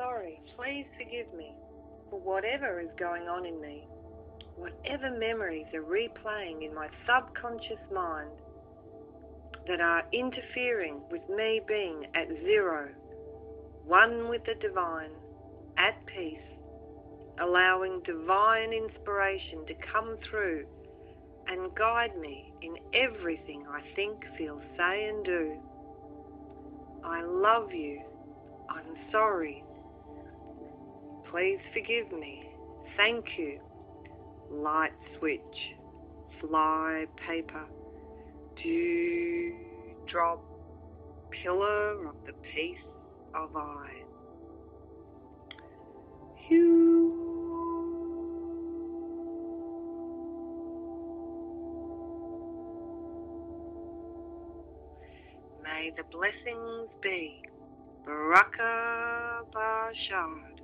sorry. Please forgive me for whatever is going on in me, whatever memories are replaying in my subconscious mind that are interfering with me being at zero, one with the divine, at peace, allowing divine inspiration to come through and guide me in everything I think, feel, say and do. I love you. I'm sorry. Please forgive me. Thank you. Light switch. Fly paper. Dewdrop. Pillar of the peace of I. May the blessings be. Baraka Bashad.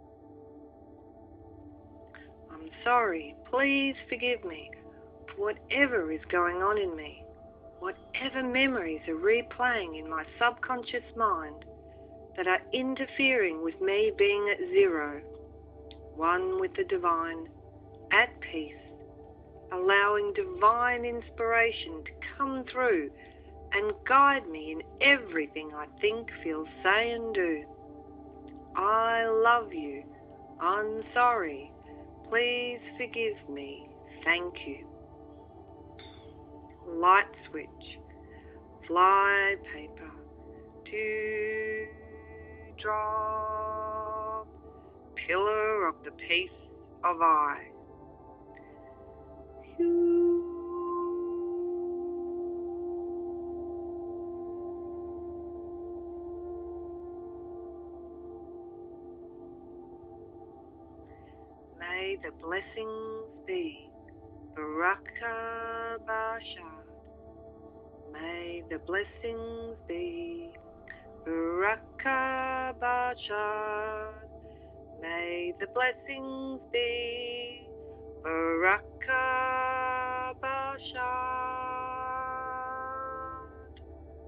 I'm sorry. Please forgive me for whatever is going on in me, whatever memories are replaying in my subconscious mind that are interfering with me being at zero, one with the divine, at peace, allowing divine inspiration to come through and guide me in everything I think, feel, say and do. I love you. I'm sorry. Please forgive me. Thank you. Light switch. Fly paper. Dewdrop. Pillar of the peace of I. May the blessings be. Baraka Bashad. May the blessings be. Baraka Bashad. May the blessings be. Baraka Bashad.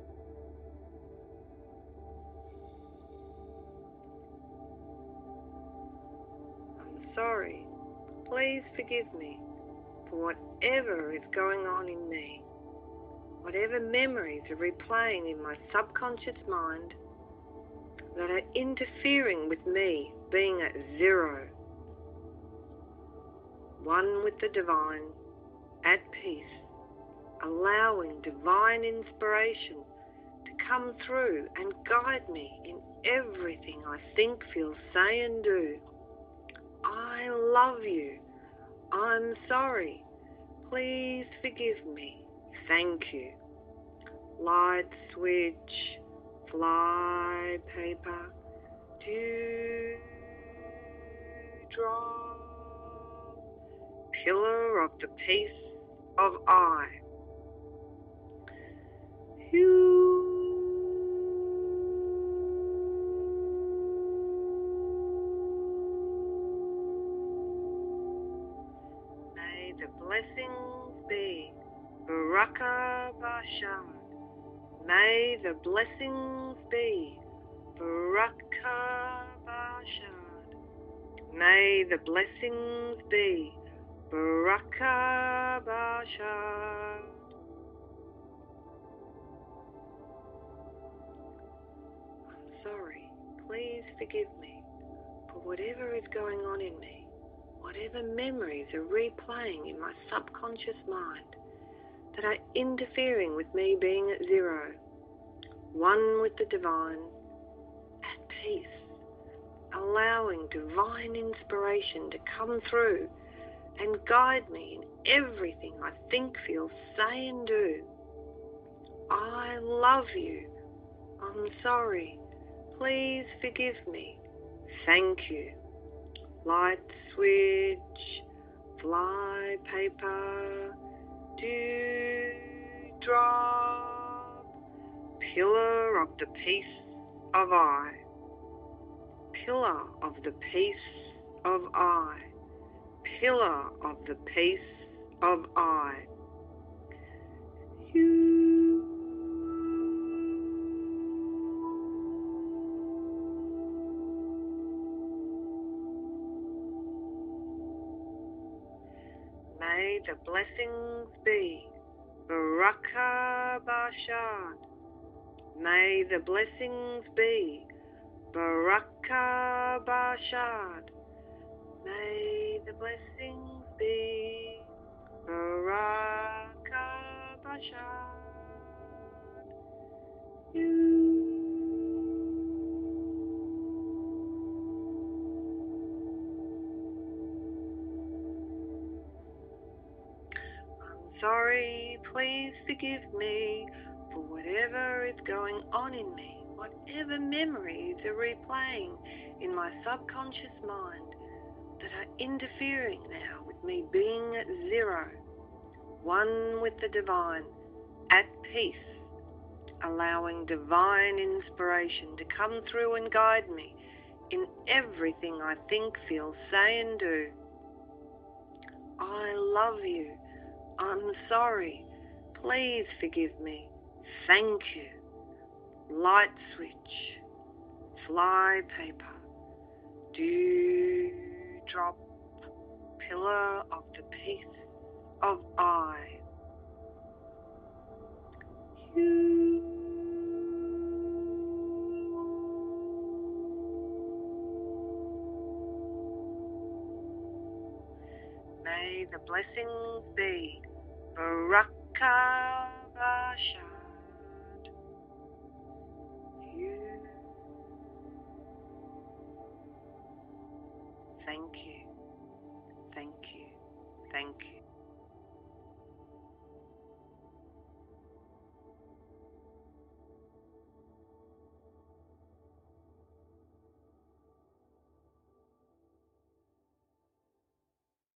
I'm sorry. Please forgive me for whatever is going on in me, whatever memories are replaying in my subconscious mind that are interfering with me being at zero, one with the divine, at peace, allowing divine inspiration to come through and guide me in everything I think, feel, say and do. I love you. I'm sorry. Please forgive me. Thank you. Light switch. Fly paper. Dewdrop. Pillar of the peace of I. May the blessings be. Baraka Bashad. May the blessings be. Baraka Bashad. May the blessings be. Baraka Bashad. I'm sorry. Please forgive me for whatever is going on in me, whatever memories are replaying in my subconscious mind that are interfering with me being at zero, one with the divine, at peace, allowing divine inspiration to come through and guide me in everything I think, feel, say and do. I love you. I'm sorry. Please forgive me. Thank you. Light switch. Fly paper. Dewdrop. Pillar of the peace of I. Pillar of the peace of I. Pillar of the peace of I. the blessings be. Baraka Bashad. May the blessings be. Baraka Bashad. May the blessings be. Baraka Bashad. I'm sorry, please forgive me for whatever is going on in me, whatever memories are replaying in my subconscious mind that are interfering now with me being at zero, one with the divine, at peace, allowing divine inspiration to come through and guide me in everything I think, feel, say and do. I love you. I'm sorry. Please forgive me. Thank you. Light switch. Fly paper. Dewdrop. Pillar of the peace of I. May the blessings be. Baraka Bashad. You. Thank you. Thank you. Thank you.